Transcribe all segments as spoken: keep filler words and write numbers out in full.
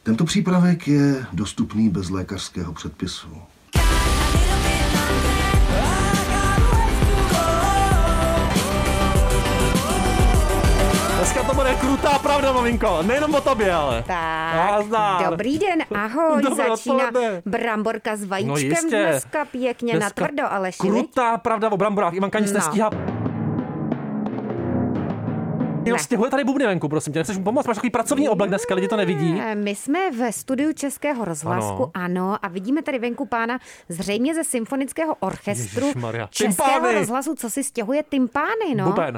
Tento přípravek je dostupný bez lékařského předpisu. Dneska to bude krutá pravda, maminko. Nejenom o tobě, ale. Tak, dobrý den, ahoj. Dobré Začíná odpoledne. Bramborka s vajíčkem no dneska pěkně dneska natvrdo, Aleši. Krutá pravda o bramborách. Ivanka nic no. nestíhá. Ne. Stěhuje tady bubny venku, prosím tě. Nechceš mu pomoct? Máš takový pracovní oblek dneska, lidi to nevidí. My jsme ve studiu Českého rozhlasu, ano. ano, a vidíme tady venku pána zřejmě ze symfonického orchestru Ježišmarja. Českého Tympány. rozhlasu, co si stěhuje tympány, no. Buben.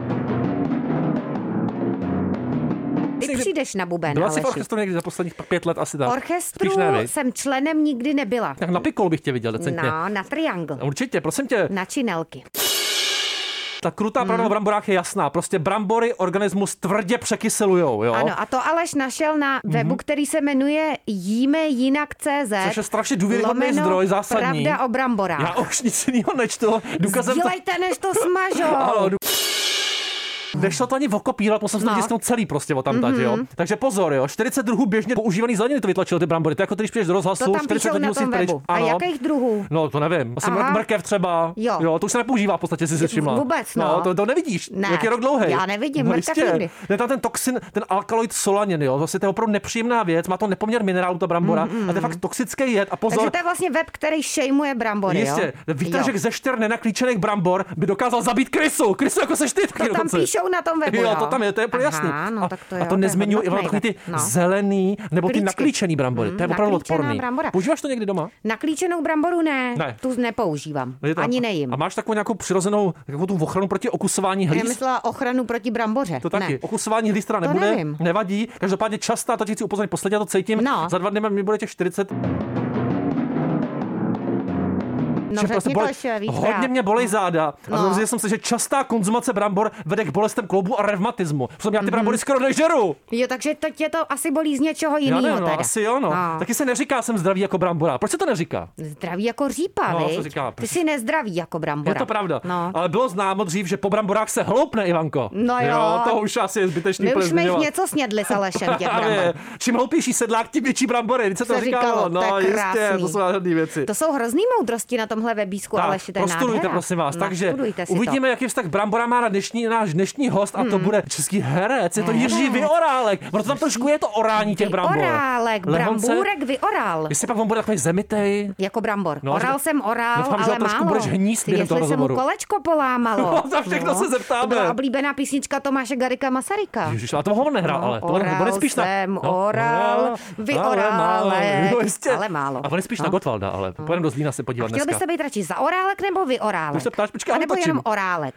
Ty přijdeš na buben, Byla Aleši. jsi v orchestru někdy za posledních pět let asi tak. Orchestru jsem členem nikdy nebyla. Tak na pikol bych tě viděl decentně. No, na triangl. Určitě, prosím tě. Na činelky. Ta krutá pravda o bramborách je jasná. Prostě brambory organismus tvrdě překyselujou, jo? Ano, a to Aleš našel na webu, mm-hmm. který se jmenuje jíme jinak tečka cé zet. Což je strašně důvěryhodný zdroj, zásadní. Pravda o bramborách. Já už nic jiného nečtu. Důkazem Sdělejte, to... než to smažou. Ano, nešlo to ani okopírovat, musím no. to tisknout celý prostě o tam dát, mm-hmm. jo. Takže pozor, jo, čtyřicet druhů běžně používaný zeleniny to vytlačil ty brambory. To jako když přijdeš do rozhlasu, to tam čtyřicet lidí musí pryč. A jakých druhů? No, to nevím. Asi Aha. mrkev třeba. Jo. jo, to už se nepoužívá v podstatě, si se všimla. Vůbec, no. no to, to nevidíš. Ne. Jak je rok dlouhý. Já nevidím, no, mrkev nikdy. Je tam ten toxin, ten alkaloid solanin, jo. Vlastně to je opravdu nepříjemná věc, má to nepoměr minerálu ta brambora mm-hmm. a to je fakt toxický jed a pozor. Takže to je vlastně web, který šejmuje brambory, Jistě. Výtažek ze čtyř nenaklíčených brambor by dokázal zabít krysu. Krysu jako seš ty. To tam píšou na tom webu. To tam je, to je úplně jasný. No, a, tak to, jo, a to nezmiňuji i takový ty no. zelený nebo ty Klíčky. naklíčený brambory. Mm, to je opravdu odporný. Brambora. Používáš to někdy doma? Naklíčenou bramboru ne, ne. tu nepoužívám. To, ani nejím. A máš takovou nějakou přirozenou takovou tu ochranu proti okusování hlíz? Já myslela ochranu proti bramboře. To taky. Ne. Okusování hlíz teda nebude, nevím. nevadí. Každopádně častá, to ti chci upozornit, posledně to cítím. No. Za dva dny mi bude těch čtyřicet. No, prostě bole... víc hodně rád. mě bolej záda. No. A zjistil jsem se, že častá konzumace brambor vede k bolestem kloubu a revmatismu. Protože já ty brambory mm-hmm. skoro nežeru. Jo, takže to tě to asi bolí z něčeho jiného. Já nevím, no, asi jo, no. no. Taky se neříká, jsem zdravý jako brambora. Proč se to neříká? Zdravý jako řípa, no, viď? Říká, ty jsi nezdravý jako brambora. Je to pravda. No. Ale bylo známo dřív, že po bramborách se hloupne, Ivanko. No jo. jo to už asi je zbytečný. My už jsme jich něco snědli s Alešem, těch brambor. Čím hloupější sedlák, tím větší brambory. Se to říkalo. No, to jistě, to jsou nádherné věci. To jsou hrozný moudrosti na tomhle webísku, ale prostudujte, prosím vás. Takže uvidíme, to. jaký vztah brambora má na dnešní, náš dnešní host a to hmm. bude český herec. Je to Jiří Vyorálek. Ono to tam trošku je to orání těch brambor. Vyorálek, brambůrek vyoral. Jestli pak on bude takový zemitej. Jako brambor. No, oral jsem oral, doufám, ale že trošku málo. budeš hníst během toho rozhovoru. Jestli se mu kolečko polámalo. No, za všechno no. se zeptáme. To byla oblíbená písnička Tomáše Garrigua Masaryka. Ježiš, a to ho nehrál, no, ale to oral bude spíš na jsem oral, vyorálek, ale málo. A on je spíš na Gottwalda, ale pojedeme do Zlína se podívat dneska. Chtěl byste být radši za orálek nebo vyorálek? Se ptáš, počkej, a nebo jenom orálek.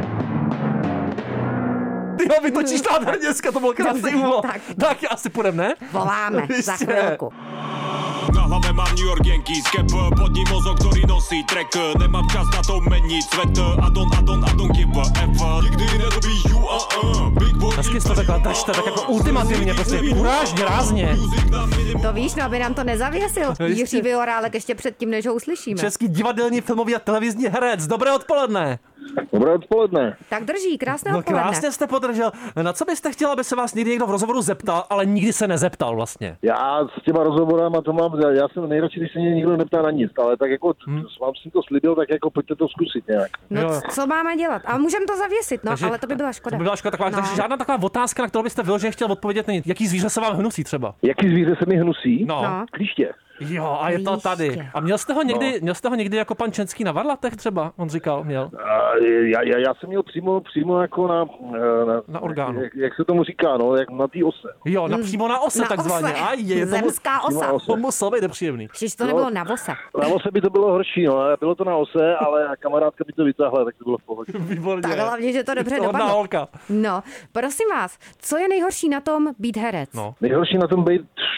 Ty ho vytočíš nádherně dneska, to bylo krásný úvod. Tak. tak asi půjdeme, ne? Voláme za chvilku. Na hlave mám New York Yankees cap, pod ním mozog, ktorý nosí track. Nemám čas na to meniť svet, I don't, I don't, I don't give a F. Nikdy nedobíš you, uh, uh. Big boy. Hezky jsi to takhle držte, tak jako ultimativně, prostě urážně, rázně. To víš, no, aby nám to nezavěsil. Jiří Vyorálek ještě předtím, než ho uslyšíme. Český divadelní, filmový a televizní herec. Dobré odpoledne. Dobré odpoledne. Tak drží, krásné no, odpoledne. Krásně jste podržel. Na co byste chtěl, aby se vás někdy někdo v rozhovoru zeptal, ale nikdy se nezeptal vlastně? Já s těma rozhovorama to mám, já jsem nejradši, když se mě nikdo neptá na nic, ale tak jako hmm. vám jsem to slíbil, tak jako pojďte to zkusit nějak. No jo. Co máme dělat? A můžeme to zavěsit, no, takže, ale to by byla škoda. To by byla škoda, taková, no. takže žádná taková otázka, na kterou byste vyloženě chtěl odpovědět, není. Jaký zvíře se vám hnusí třeba? Jaký zvíře se mi hnusí? No. no. Klíště. Jo, a je to tady. A měl jste ho někdy, no. měl jste ho někdy jako pan Čenský na varlatech třeba? On říkal, měl. A já, já, já jsem měl přímo, přímo jako na... Na, na orgánu. Jak, jak se tomu říká, no, jak na té ose. Jo, na, přímo na ose na takzvaně. Ose. Aj, je, Zemská osa. To muselo být nepříjemný. Když to nebylo na ose. Na ose by to bylo horší, no. Bylo to na ose, ale kamarádka by to vytáhla, tak to bylo v pohodě. Výborně. Tak hlavně, že to dobře dopadlo. Holka. No, prosím vás, co je nejhorší na tom být herec? No. Nejhorší na tom být...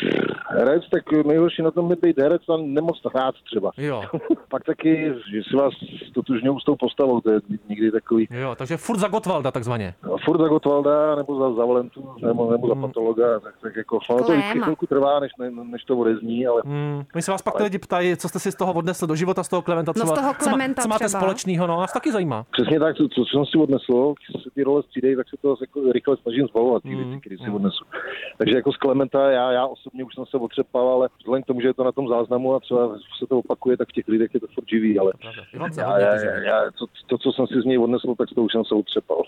Herec, tak nejhorší na tom je být herec a nemoc hrát třeba. Jo. Pak taky, že si vás stotožňují s tou postavou, to je někdy takový. Jo, takže furt za Gottwalda takzvaně. No, furt za Gottwalda, nebo za, za Valentu, nebo, nebo hmm. za patologa, tak, tak jako, no to vždycky chvilku trvá, než, ne, než to odezní, ale... Hmm. My se vás pak ale... lidi ptají, co jste si z toho odnesl do života, z toho Klementa třeba. No z toho Klementa co, má, co máte třeba. společného, no, nás taky zajímá. Přesně tak, co, co jsem si odnesl, když se ty role střídají, tak se to jako rychle snažím zbavovat, ty hmm. věci, které si odnesu. Takže jako z Klementa, já, já osobně už jsem se otřepal, ale vzhledem k tomu, že je to na tom záznamu a třeba se to opakuje, tak v těch lidech je to furt živý, ale já, já, já, já, to, to, co jsem si z něj odnesl, tak to už jsem se utřepal.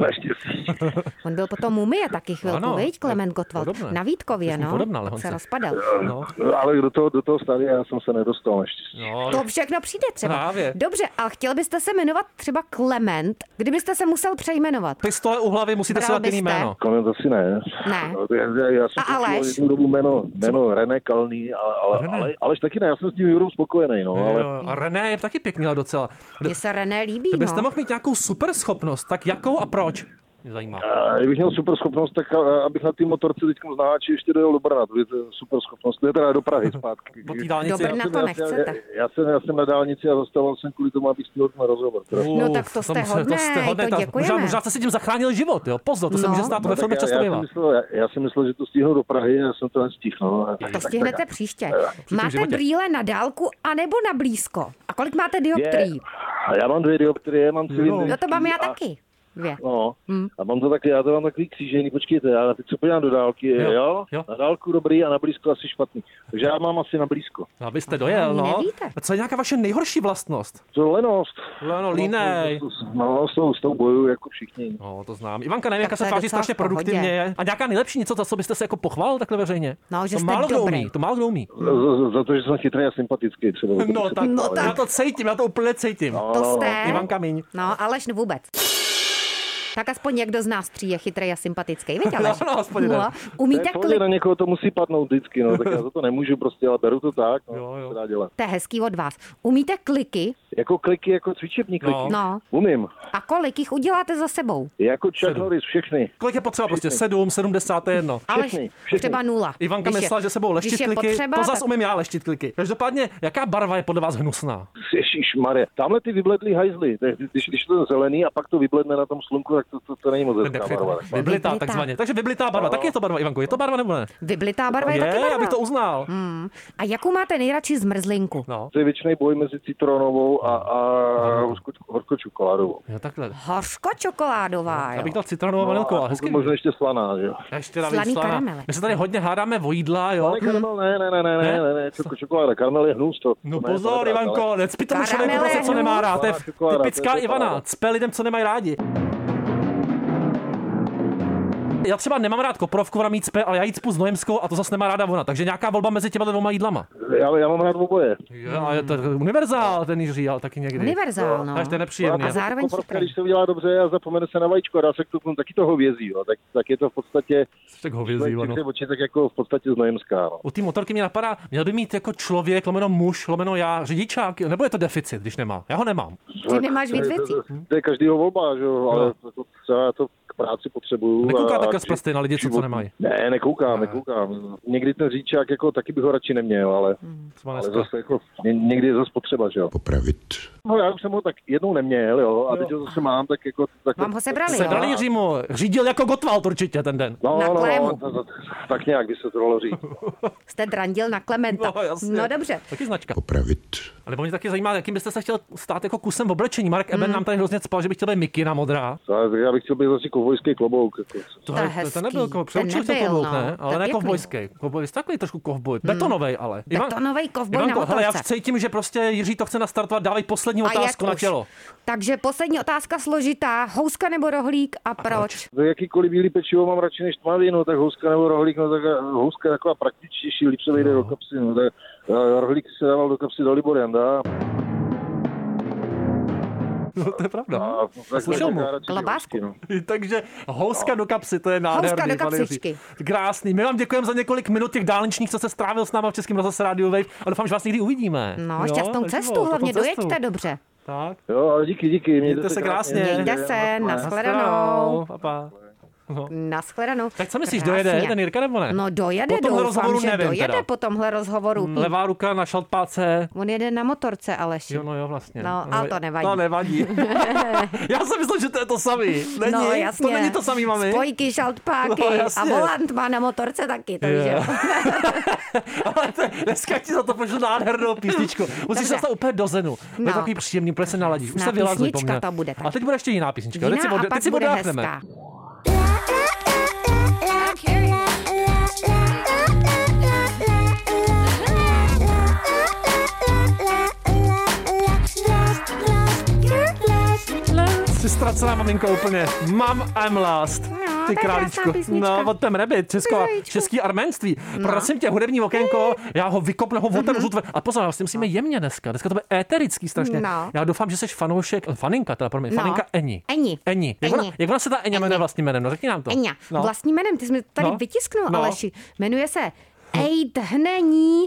On byl potom mumie taky chvilku, viď, Klement Gottwald? Podobné. Na Vítkově, no, podobná, se rozpadal. No. Ale do toho, do toho stádia já jsem se nedostal naštěstí. No, to všechno přijde třeba. Právě. Dobře, a chtěl byste se jmenovat třeba Klement, kdybyste se musel přejmenovat? Pistole u hlavy, musíte si dát jiný jméno. Klement asi ne. Ne. Já, já jsem a Aleš? jednu dobu jméno, jméno René Kalný, ale, ale, René. ale, Aleš taky ne, já jsem s tím výborou spokojený. No, ale... A René je taky pěkný, ale docela. Mně se René líbí, Kdybyste no. mohl mít nějakou super schopnost, tak jakou a proč? Mě zajímá. A kdybych měl super schopnost, tak a, abych na té motorce teď z Naháči ještě dojel do Brna, to je super schopnost, to je teda do Prahy zpátky. Po té dálnici. Do Brna to nechcete. Já, já, jsem, já jsem na dálnici a zastavil jsem kvůli tomu, abych stihl ten rozhovor. Uh, No tak to jste hodnej, to děkujeme. Možná, možná jste si tím zachránil život, jo? Pozor, to se No. může stát, to No, ve filmě já, často já, bývá. jsem myslel, já, já jsem myslel, že to stihnu do Prahy a já jsem to nestihl. No. To stihnete příště. tom Máte životě. brýle na dálku anebo na blízko? A kolik máte dioptrií? Já mám dvě dioptrie, mám cylindry. No to mám já taky. Dvě. No, Hmm. a mám to taky, já to mám takový křížený, počkejte, já teď se podívám do dálky, Jo, jo, jo. na dálku dobrý a na blízko asi špatný. Takže já mám asi na blízko. No, abyste dojel, Ani no. nevíte. A co je nějaká vaše nejhorší vlastnost? To je lenost. Leno, línej. No, s tou, s tou boju jako všichni. No, to znám. Ivanka, nevím, jaká to se je tváří docela strašně v pohodě. produktivně. A nějaká nejlepší něco, za co byste se jako pochválil takhle veřejně? No, že to jste málo kdo dobrý. umí, to málo kdo umí. Za, za to, že jsem chytrý a sympatický třeba. No tak, No tak. já to cítím, já to úplně cítím. To jste. Ivanka míň. No, Aleš vůbec. Tak aspoň někdo z nás tří je chytrý a sympatický, víte, Aleš? No, no, aspoň jeden. Umíte klik... Na někoho to musí padnout vždycky, no, tak já za to nemůžu prostě, ale beru to tak, no, Jo, jo. co dá dělat. To je hezký od vás. Umíte kliky? Jako kliky, jako cvičební kliky. No. No. Umím. A kolik jich uděláte za sebou? Jako Chuck Norris, všechny. Kolik je potřeba? Prostě sedm, sedmdesát, to je jedno. Aleš, Všechny, všechny. třeba nula. Ivanka Když je- myslela, že sebou leštit když je kliky, potřeba, to zas tak- umím já leštit kliky. Každopádně, jaká barva je podle vás hnusná? Ježišmarja. Tamhle ty vybledlý hajzly, to je- když, když to je zelený a pak to vybledne na tom slunku, tak to, to, to není moc hezká barva. Vyblitá, Vyblitá. takzvaně. Takže vyblitá barva. Tak je to barva, Ivanko. Je to barva nebo ne? Vyblitá barva je, taky Je, barva. abych to uznal. Hmm. A jakou máte nejradši zmrzlinku? No, To je věčný boj mezi citronovou a, a hořko- horkočokoládovou. jo, takhle. Hořko-čokoládová, Já jo. bych dal citronovou vanilku, ale hezky. Možná ještě slaná, že jo. Ještě dám Slaný víc slana. karamely. My se tady hodně hádáme o jídla, jo. Ale karamel, ne, ne, ne, ne, ne, ne, ne, čoko, čokoláda, karamel je hnus to. No to ne, pozor, to ne, Ivanko, ale- necpi tomu Karamel člověku je prostě, co nemá hnus. rád. To je Čokoláda, to je typická to Ivana. paráda. Cpe lidem, co nemají rádi. Já třeba nemám rád koprovku, ona mít cpe, ale já jí cpu s nojemskou a to zase nemá ráda ona. Takže nějaká volba mezi těma dvěma jídlama. Já, já mám rád oboje. Jo, a je to univerzál, ten Jiří, ale taky někdy. Univerzál, no. Takže to je nepříjemný. A zároveň Koprovka, chytrý. když se udělá dobře a zapomene se na vajíčko a dá se k tomu taky to hovězí, jo, tak, tak je to v podstatě, Tak hovězí, ono. oči, tak jako v podstatě znojemská, no. U té motorky mě napadá, měl by mít jako člověk, lomeno muž, lomeno já, řidičák, nebo je to deficit, když nemá? Já ho nemám. Ty nemáš víc To- věcí. to- To je každýho volba, že jo, ale to, to, já to k práci potřebuju. Nekoukáte a- takhle z prsty na lidi, co, co nemají? Ne, nekoukám, nekoukám. Někdy ten řidičák, jako taky bych ho radši neměl, ale, Třeba ale dneska. zase jako, ně- někdy je zase potřeba, že jo. Popravit. No já už jsem ho tak jednou neměl, jo, a teď ho zase mám, tak jako... Tak, Vám ho sebrali, tak, jo? Sebrali Jiřímu, řídil jako Gottwald určitě ten den. No, Na no, klému. no, to- to- tak nějak by se to dalo říct. Jste drandil na Klementa. No, jasně. No dobře. Taky značka. Popravit. Ale mě taky zajímá, jakým byste se chtěl stát jako kusem v oblečení. Marek Eben nám tady hrozně spal, že by chtěl být mikina modrá. To, já bych chtěl být zase kovbojský klobouk. Jako. To, To je to, hezký. to nebyl, ko- Ten přeučil tě nebyl, klobouk, no. ne? To Ale je ne pěkný. kovbojský. Kovboj, jsi takový trošku kovboj. Betonovej ale. Betonovej kovboj na Ivanko, hele, já motorce. cítím, že prostě Jiří to chce nastartovat, dávej poslední A jak otázku na už? tělo. Takže poslední otázka složitá. Houska nebo rohlík a proč? To jakýkoliv bílý pečivo mám radši než tmavý, no tak houska nebo rohlík, no tak eh, houska je taková praktičtější, líp se vejde do kapsy, no tak eh, rohlík se dával do kapsy do Liborianda. No, to je pravda. A tak Slyšel mu. tak já radši ty Klobásku. housky, no. Takže houska do kapsy, to je nádherný. Houska do pane kapsičky. Jiří. Krásný. My vám děkujeme za několik minut těch dálničních, co se strávil s náma v Českém rozhlase Radio Wave. A doufám, že vás někdy uvidíme. No, Jo, šťastnou takže cestu, šťastnou hlavně cestu. dojeďte dobře. Tak. Jo, ale díky, díky. Mějte se krásně. Mějte se, nashledanou. Pa, pa. No. Nashledanou. Tak co myslíš, Krásně. dojede ten Jirka nebo ne? No dojede, po tomhle doufám, rozhovoru že nevím, dojede teda. po tomhle rozhovoru. Hmm, levá ruka na šaltpáce. On jede na motorce, Aleši. Jo, no jo, vlastně. No, no ale to nevadí. To nevadí. Já jsem myslel, že to je to samý. Není? No, jasně. To není to samý, mami. Spojky, šaltpáky no, a volant má na motorce taky, takže yeah. Ale to, dneska ti za to pošlu nádhernou písničku. Musíš se dostat úplně do zenu. No. Je takový příjemný, úplně se naladíš. Už se vylazuj po mně. To bude tak. A teď bude ještě jiná písnička. Jiná teď si, a teď pak si bude oddáchneme. hezká. Jsi ztracená, maminko, úplně. Mom, I'm lost. No, ty králíčko. No, od ten Rabbit, česko, český arménství. No. Prosím tě, hudební okénko, já ho vykopnu, ho otevřu. Mm-hmm. A pozor, vlastně musíme jemně dneska. Dneska to bude éterický strašně. No. Já doufám, že jsi fanoušek, faninka, teda pro mě, no. faninka Eni. Eni. Eni. Jak, Eni. Ona, jak ona se ta Eňa jmenuje vlastním jménem? No, řekni nám to. Eňa. No. Vlastním jménem, ty jsi mi tady no. vytisknul, no. Aleši. Jmenuje se Eidhnení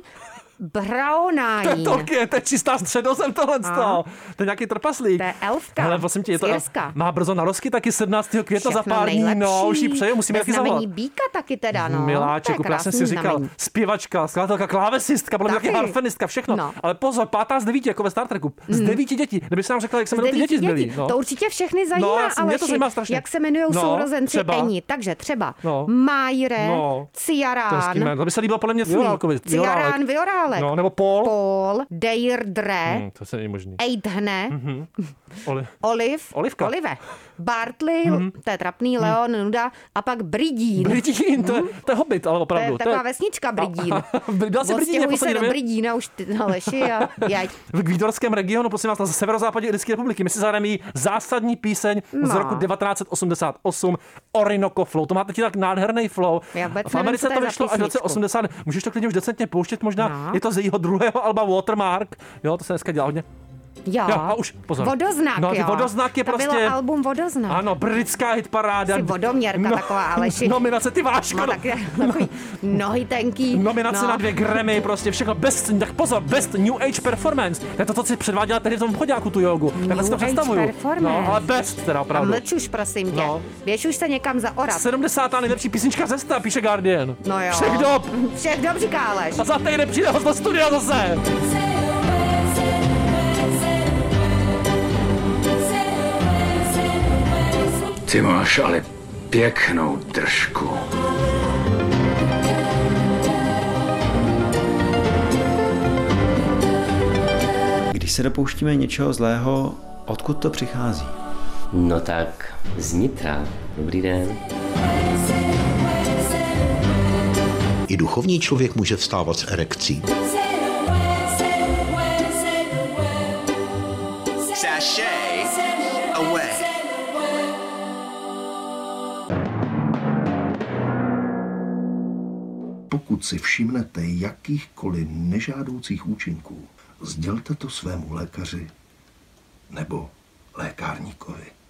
Braunáni. To je, to je čistá středozem tohle. To je nějaký trpaslík. To je elfka. Hele, prosím tě, je to Svěrska. Má brzo narozky taky sedmnáctého května za pár dní. Nejlepší. No, už jí přeju, musíme taky zavolat. Býka taky teda, no. Miláčku, já jsem si říkal, znamení. Zpěvačka, skladatelka, klávesistka, podle mě taky harfenistka, všechno. No. Ale pozor, pátá z devíti, jako ve Star Treku. Z devíti dětí. Kdyby se nám řekla, jak se jmenují ty děti zbylí. No. To určitě všechny zajímá, no, ale mě to zajímá strašně. Jak se jmenují no, sourozenci třeba. Eni. Takže třeba no. Majre, no. Ciarán. To by se líbilo podle mě Viorálkovi. Ciarán, Viorálek. No, nebo Paul. Paul, Deirdre, hmm, to se není možný. Eidhne, mm-hmm. Oli. Oliv, Olivka. Olive, Bartley, mm-hmm. to je trapný, mm. Leon, Nuda, a pak Bridín. Bridín, to je, to je Hobbit, ale opravdu. To je taková to je... vesnička Bridín. Byla jsi Bridín postěhuj se do Bridína už ty Aleši a jaď. V Vídorském regionu, prosím vás, na severozápadě Irské republiky, my si zahrajeme zásadní píseň no. z roku devatenáct osmdesát osm, Orinoco Flow. To máte ti tak nádherný flow. V Americe to vyšlo až v roce osmdesát. Můžeš to klidně už decentně pouštět možná. No. Je to z jejího druhého alba Watermark. Jo, to se dneska dělá hodně. Jo, jo a už, pozor. Vodoznak, no, jo. Vodoznak je to prostě... To bylo album Vodoznak. Ano, britská hitparáda. Jsi vodoměrka no, taková, Aleši. Nominace, ty Váško. No, tak, takový nohy tenký. Nominace no. na dvě Grammy, prostě všechno. Best, tak pozor, Best New Age Performance. To je to, co si předváděla tehdy v tom chodáku, tu jogu. New si to představuju. No, ale best teda opravdu. A mlč už, prosím tě. No. Běž už se někam zaorat. sedmdesátá nejlepší písnička ze sta, píše Guardian. No jo. Všech dob. Všech dob, říká Aleš. A za týden přijde host do studia zase. Ty máš ale pěknou držku. Když se dopouštíme něčeho zlého, odkud to přichází? No tak, znitra. Dobrý den. I duchovní člověk může vstávat s erekcí. Sashay away. Pokud si všimnete jakýchkoliv nežádoucích účinků, sdělte to svému lékaři nebo lékárníkovi.